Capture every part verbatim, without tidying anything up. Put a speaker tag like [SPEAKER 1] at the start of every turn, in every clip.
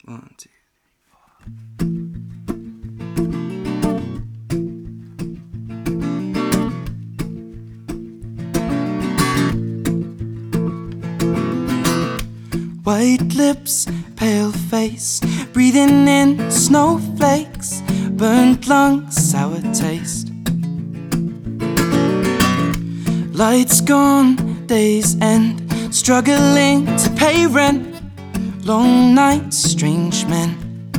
[SPEAKER 1] One, two. White lips, pale face, breathing in snowflakes, burnt lungs, sour taste. Lights gone, days end, struggling to pay rent, long nights, strange men.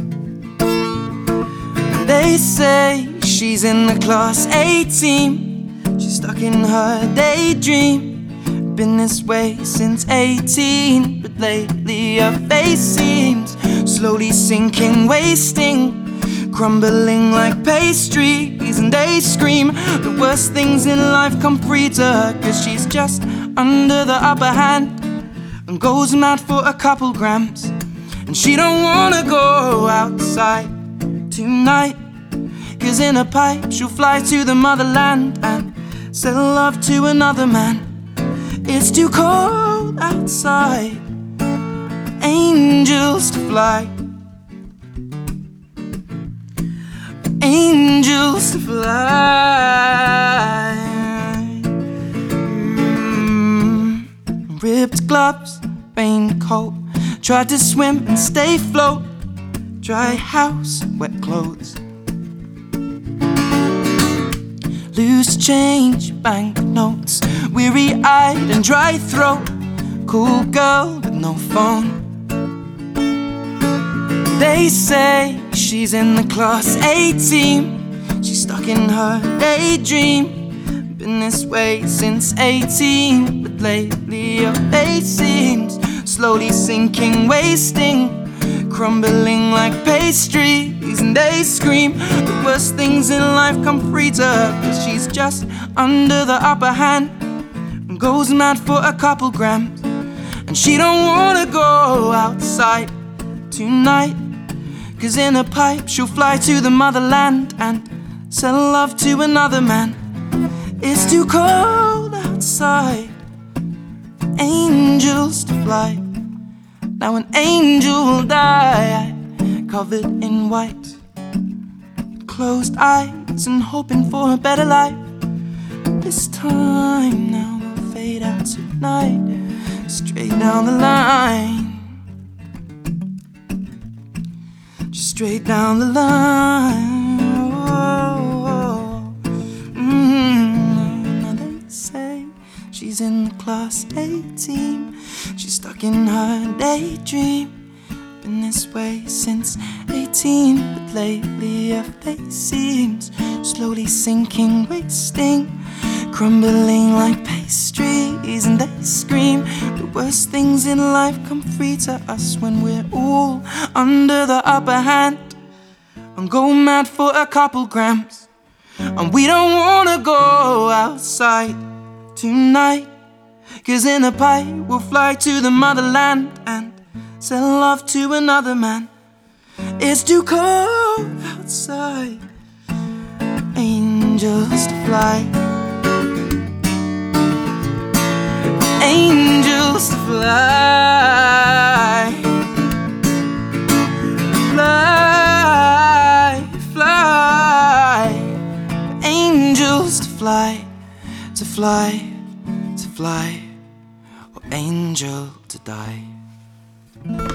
[SPEAKER 1] They say she's in the class A team, she's stuck in her daydream. Been this way since eighteen, but lately her face seems slowly sinking, wasting, crumbling like pastries. And they scream the worst things in life come free to her, cause she's just under the upper hand and goes mad for a couple grams. And she don't wanna go outside tonight, cause in a pipe she'll fly to the motherland and sell love to another man. It's too cold outside, angels to fly, angels to fly. mm. Ripped gloves, raincoat, tried to swim and stay afloat, dry house, wet clothes. Loose change, banknotes, weary-eyed and dry throat, cool girl with no phone. They say she's in the class A team, she's stuck in her daydream. Been this way since eighteen, but lately her face seems slowly sinking, wasting, crumbling like pastries. And they scream the worst things in life come free to her, cause she's just under the upper hand and goes mad for a couple grams. And she don't wanna go outside tonight, cause in a pipe she'll fly to the motherland and sell love to another man. It's too cold outside, angels to fly. Now an angel will die, covered in white, closed eyes and hoping for a better life. This time now we'll fade out tonight, straight down the line, just straight down the line. Oh, oh. Mm-hmm. Now they say she's in the class A team, she's stuck in her daydream. Been this way since eighteen, but lately her face seems slowly sinking, wasting, crumbling like pastries. And they scream the worst things in life come free to us when we're all under the upper hand and go mad for a couple grams. And we don't wanna go outside tonight, cause in a pipe we'll fly to the motherland and sell love to another man. It's too cold outside, angels to fly, angels to fly, fly, fly, angels to fly, to fly, to fly, or angel to die.